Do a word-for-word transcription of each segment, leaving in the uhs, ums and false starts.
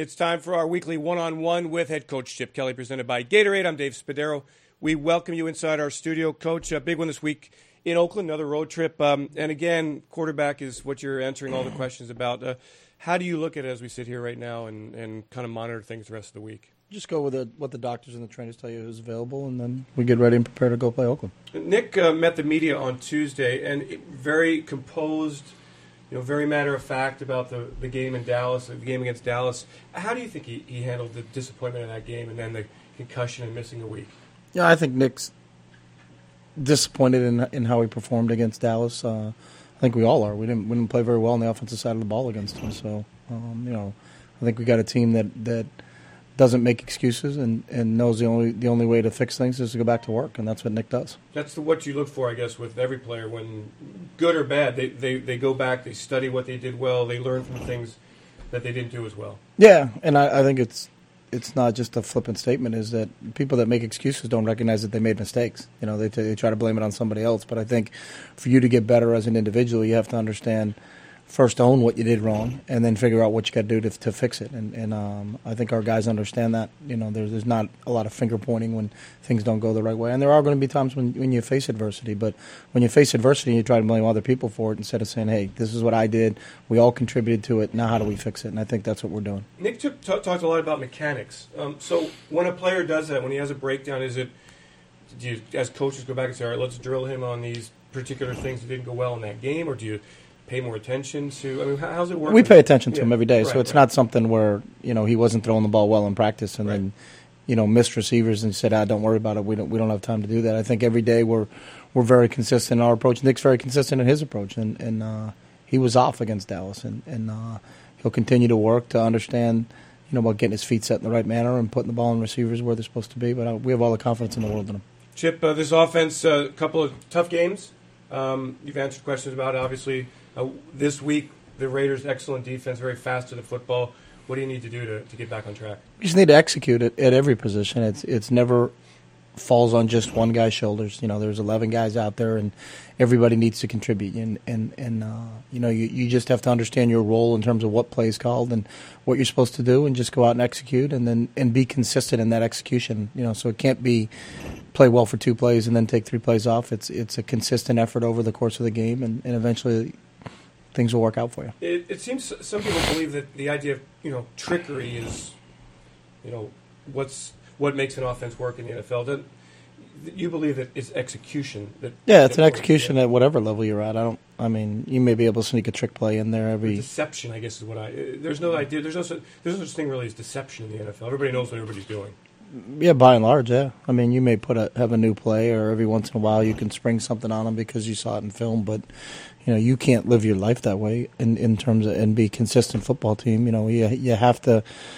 It's time for our weekly one-on-one with head coach Chip Kelly, presented by Gatorade. I'm Dave Spadaro. We welcome you inside our studio. Coach, a big one this week in Oakland, another road trip. Um, and again, quarterback is what you're answering all the questions about. Uh, how do you look at it as we sit here right now and, and kind of monitor things the rest of the week? Just go with the, what the doctors and the trainers tell you is available, and then we get ready and prepare to go play Oakland. Nick uh, met the media on Tuesday, and it, very composed, you know, very matter-of-fact about the, the game in Dallas, the game against Dallas. How do you think he, he handled the disappointment in that game and then the concussion and missing a week? Yeah, I think Nick's disappointed in in how he performed against Dallas. Uh, I think we all are. We didn't we didn't play very well on the offensive side of the ball against him. So, um, you know, I think we got a team that, that doesn't make excuses and, and knows the only the only way to fix things is to go back to work, and that's what Nick does. That's the, what you look for, I guess, with every player. When good or bad, they, they, they go back, they study what they did well, they learn from things that they didn't do as well. Yeah, and I, I think it's it's not just a flippant statement. Is that people that make excuses don't recognize that they made mistakes. You know, they t- they try to blame it on somebody else. But I think for you to get better as an individual, you have to understand. First, own what you did wrong, and then figure out what you got to do to to fix it. And, and um, I think our guys understand that. You know, there's there's not a lot of finger pointing when things don't go the right way, and there are going to be times when when you face adversity. But when you face adversity, you try to blame other people for it instead of saying, "Hey, this is what I did. We all contributed to it. Now, how do we fix it?" And I think that's what we're doing. Nick took, t- talked a lot about mechanics. Um, so when a player does that, when he has a breakdown, is it do you, as coaches, go back and say, "All right, let's drill him on these particular things that didn't go well in that game," or do you pay more attention to? I mean, how, how's it work? We pay attention to yeah. him every day, right, so it's right. not something where you know he wasn't throwing the ball well in practice and right. then you know missed receivers and said, "Ah, don't worry about it. We don't we don't have time to do that." I think every day we're we're very consistent in our approach. Nick's very consistent in his approach, and and uh, he was off against Dallas, and and uh, he'll continue to work to understand you know about getting his feet set in the right manner and putting the ball in receivers where they're supposed to be. But uh, we have all the confidence in the world in him. Chip, uh, this offense, a uh, couple of tough games. Um, you've answered questions about it, obviously. Uh, this week, the Raiders' excellent defense, very fast to the football. What do you need to do to, to get back on track? You just need to execute it at every position. It's it's never falls on just one guy's shoulders. You know, there's eleven guys out there, and everybody needs to contribute. And and and uh, you know, you, you just have to understand your role in terms of what play is called and what you're supposed to do, and just go out and execute, and then and be consistent in that execution. You know, so it can't be play well for two plays and then take three plays off. It's it's a consistent effort over the course of the game, and, and eventually things will work out for you. It, it seems some people believe that the idea of you know trickery is, you know, what's what makes an offense work in the N F L. Doesn't, you believe that it's execution? That, yeah, it's that an works, execution yeah. at whatever level you're at. I don't. I mean, you may be able to sneak a trick play in there every. The deception, I guess, is what I. There's no idea. There's no. Such, there's no such thing really as deception in the N F L. Everybody knows what everybody's doing. Yeah, by and large, yeah. I mean, you may put a have a new play, or every once in a while you can spring something on them because you saw it in film. But you know, you can't live your life that way in, in terms of and be a consistent football team. You know, you you have to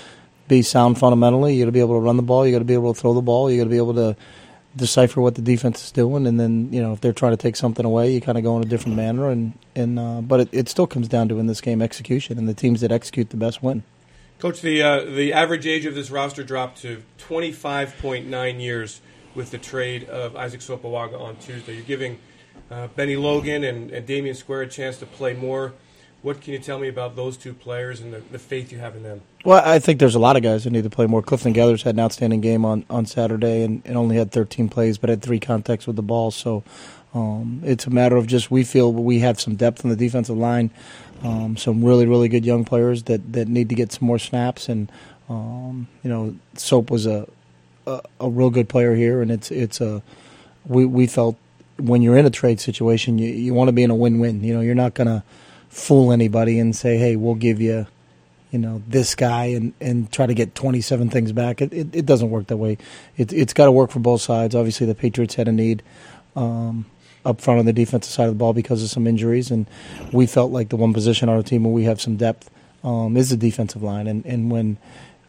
be sound fundamentally. You got to be able to run the ball. You got to be able to throw the ball. You got to be able to decipher what the defense is doing, and then you know if they're trying to take something away, you kind of go in a different manner. And and uh, but it, it still comes down to in this game execution, and the teams that execute the best win. Coach, the uh, the average age of this roster dropped to twenty-five point nine years with the trade of Isaac Sopoaga on Tuesday. You're giving uh, Benny Logan and, and Damian Square a chance to play more. What can you tell me about those two players and the, the faith you have in them? Well, I think there's a lot of guys that need to play more. Clifton Gathers had an outstanding game on, on Saturday and, and only had thirteen plays, but had three contacts with the ball. So um, it's a matter of just we feel we have some depth on the defensive line. Um, some really, really good young players that, that need to get some more snaps, and um, you know, Soap was a, a a real good player here, and it's it's a we we felt when you're in a trade situation, you you want to be in a win-win. You know, you're not gonna fool anybody and say, hey, we'll give you, you know, this guy and, and try to get twenty-seven things back. It it, it doesn't work that way. It it's got to work for both sides. Obviously, the Patriots had a need. Um, up front on the defensive side of the ball because of some injuries, and we felt like the one position on our team where we have some depth um, is the defensive line. And, and when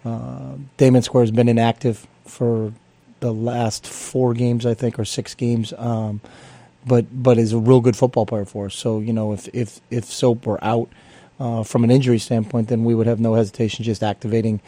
uh, Damian Square has been inactive for the last four games, I think, or six games, um, but but is a real good football player for us. So, you know, if if, if Soap were out uh, from an injury standpoint, then we would have no hesitation just activating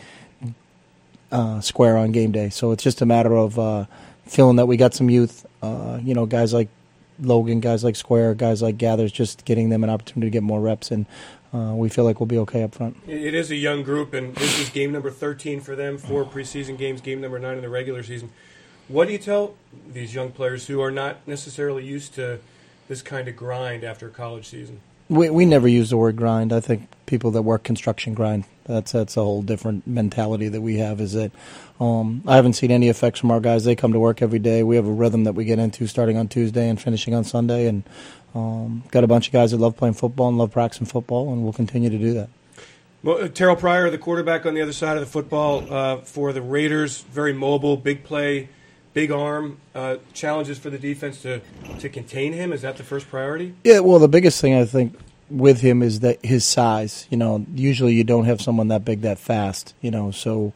uh, Square on game day. So it's just a matter of uh, feeling that we got some youth, uh, you know, guys like Logan, guys like Square, guys like Gathers, just getting them an opportunity to get more reps. And uh, we feel like we'll be okay up front. It is a young group, and this is game number thirteen for them, four preseason games, game number nine in the regular season. What do you tell these young players who are not necessarily used to this kind of grind after a college season? We we never use the word grind. I think people that work construction grind. That's that's a whole different mentality that we have. Is that um, I haven't seen any effects from our guys. They come to work every day. We have a rhythm that we get into starting on Tuesday and finishing on Sunday, and um, got a bunch of guys that love playing football and love practicing football, and we'll continue to do that. Well, uh, Terrell Pryor, the quarterback on the other side of the football uh, for the Raiders, very mobile, big play, big arm. Uh, challenges for the defense to to contain him. Is that the first priority? Yeah. Well, the biggest thing I think with him is that his size. You know, usually you don't have someone that big that fast. You know, so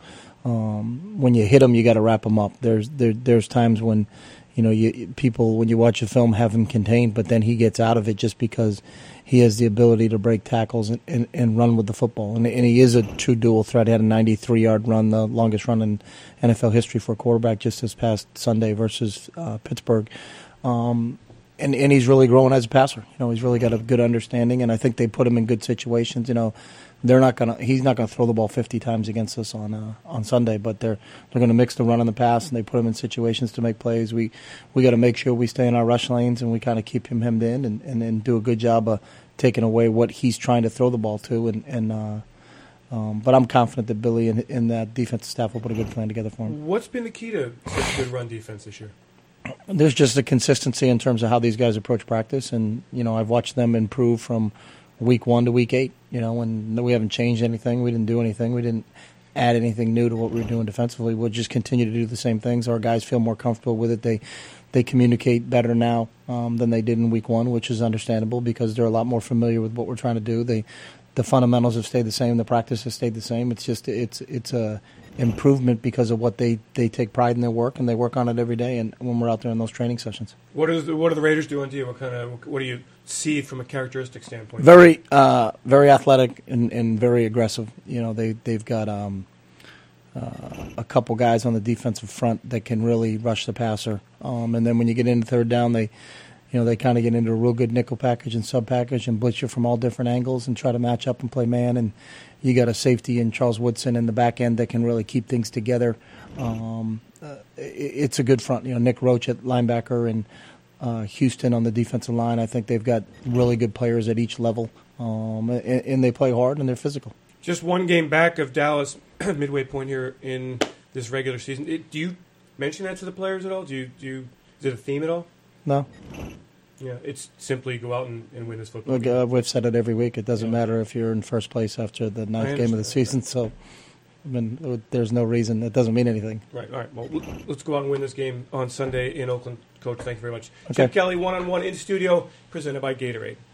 um, when you hit him, you got to wrap him up. There's there there's times when, you know, you people when you watch a film have him contained, but then he gets out of it just because he has the ability to break tackles and, and, and run with the football. And, and he is a true dual threat. He had a ninety-three-yard run, the longest run in N F L history for a quarterback just this past Sunday versus uh, Pittsburgh. Um, and, and he's really growing as a passer. You know, he's really got a good understanding, and I think they put him in good situations. You know, they're not gonna. He's not gonna throw the ball fifty times against us on uh, on Sunday, but they're they're gonna mix the run and the pass, and they put him in situations to make plays. We we got to make sure we stay in our rush lanes and we kind of keep him hemmed in, and, and, and do a good job of taking away what he's trying to throw the ball to. And, and uh, um, but I'm confident that Billy and, and that defensive staff will put a good plan together for him. What's been the key to such good run defense this year? There's just a consistency in terms of how these guys approach practice, and you know I've watched them improve from week one to week eight. You know, and we haven't changed anything. We didn't do anything. We didn't add anything new to what we were doing defensively. We'll just continue to do the same things. Our guys feel more comfortable with it. They they communicate better now um, than they did in week one, which is understandable because they're a lot more familiar with what we're trying to do. They the fundamentals have stayed the same. The practice has stayed the same. It's just it's it's a improvement because of what they, they take pride in their work, and they work on it every day. And when we're out there in those training sessions, what is the, what are the Raiders doing to you? What kind of what do you see from a characteristic standpoint? Very uh, very athletic and, and very aggressive. You know, they they've got um, uh, a couple guys on the defensive front that can really rush the passer. Um, and then when you get into third down, they you know they kind of get into a real good nickel package and sub package and blitz you from all different angles and try to match up and play man. And you got a safety in Charles Woodson in the back end that can really keep things together. Um, uh, it, it's a good front. You know, Nick Roach at linebacker and uh, Houston on the defensive line. I think they've got really good players at each level, um, and, and they play hard and they're physical. Just one game back of Dallas, midway point here in this regular season. It, do you mention that to the players at all? Do you, do you, is it a theme at all? No. Yeah, it's simply go out and, and win this football Look, game. Uh, we've said it every week. It doesn't yeah. matter matter if you're in first place after the ninth game of the season. So, I mean, there's no reason. It doesn't mean anything. Right. All right. Well, let's go out and win this game on Sunday in Oakland. Coach, thank you very much. Okay. Chip Kelly, one-on-one in studio, presented by Gatorade.